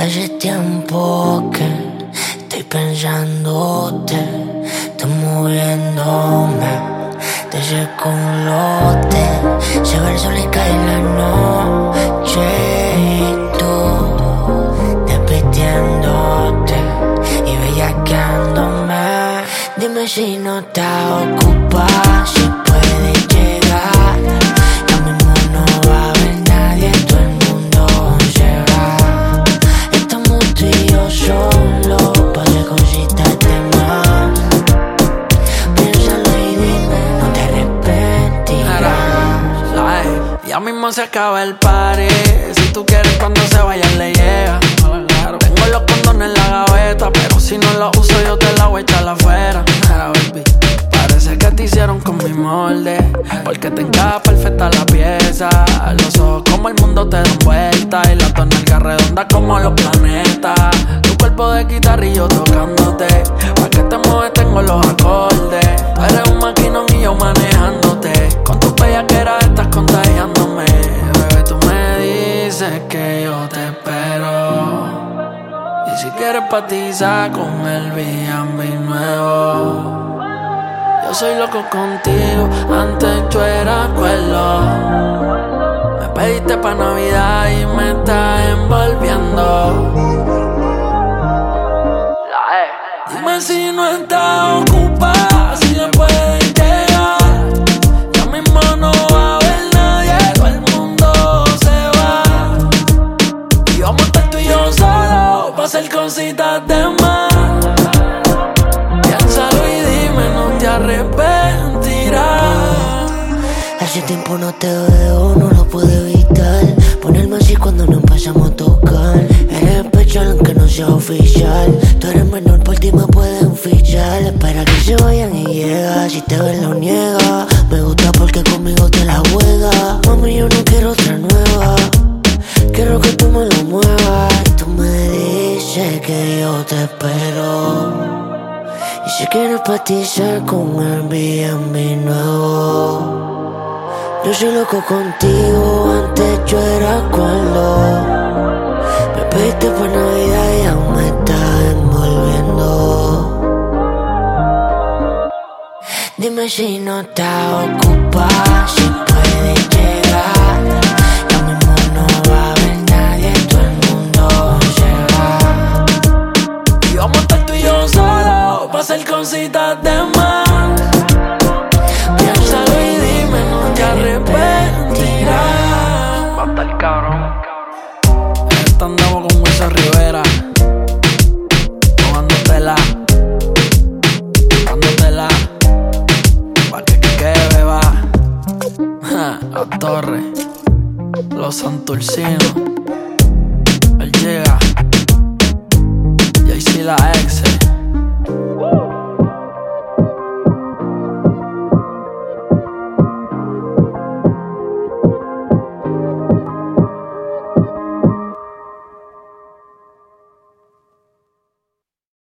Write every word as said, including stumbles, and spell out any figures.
Hace tiempo que estoy pensándote, estoy moviéndome de ese culote. Se ve el sol y cae la noche y tú despidiéndote y bellaqueándome. Dime si no estás ocupada, si puedes llegar. Ya mismo no va a haber nadie, todo el mundo se va. Estamos tú y yo solos pa' hacer cositas de más. Piénsalo y dime, no te arrepentirás. Ya mismo se acaba el party. Si tú quieres cuando se vayan le llega. Tengo los condones en la gaveta, pero si no los uso yo te la voy a echar afuera. Baby, parece que te hicieron con mi molde, porque te encaja perfecta la pieza. Los ojos como el mundo te dan vuelta y la tonalga redonda como los planetas. Tu cuerpo de guitarra y yo tocándote, pa' que te mueves tengo los acordes. Tú eres un maquinón y yo manejándote, con tus bellaqueras estás contagiándome. Bebé, tú me dices que yo te espero, y si quieres patizar con el B and B nuevo. Yo soy loco contigo, antes yo era cuerdo. Me pediste pa' Navidad y me estás envolviendo. La E. Dime si no estás ocupada, si me puedes llegar. Ya mismo no va a haber nadie, todo el mundo se va. Y vamos a estar tú y yo solos pa' hacer cositas de más. Piénsalo y dime, no te arrepentirás. Hace tiempo no te veo, no lo puedo evitar. Ponerme así cuando nos empezamos a tocar. Eres especial aunque no sea oficial. Tú eres menor, por ti me pueden fichar. Espera que se vayan y llega, si te ven lo niega. Me gusta porque conmigo te la juegas. Mami, yo no quiero otra nueva, quiero que tú me lo muevas. Tú me dices que yo te espero, y si quieres patizar con el B and B nuevo. Yo soy loco contigo, antes yo era cuerdo. Me pediste por Navidad y aún me estás envolviendo. Dime si no estás ocupada, si puedes llegar. Ya mismo no va a haber nadie, todo el mundo se va. Y vamos a estar tú y yo solos pa' hacer cositas de más. Piénsalo y dime, no te arrepentirás. Va a estar cabrón. Esta andamos con Wilson Rivera, tomándotela, dándotela, pa' que quede beba. La Torre, los Santurcinos, él llega, y ahí sí la ex.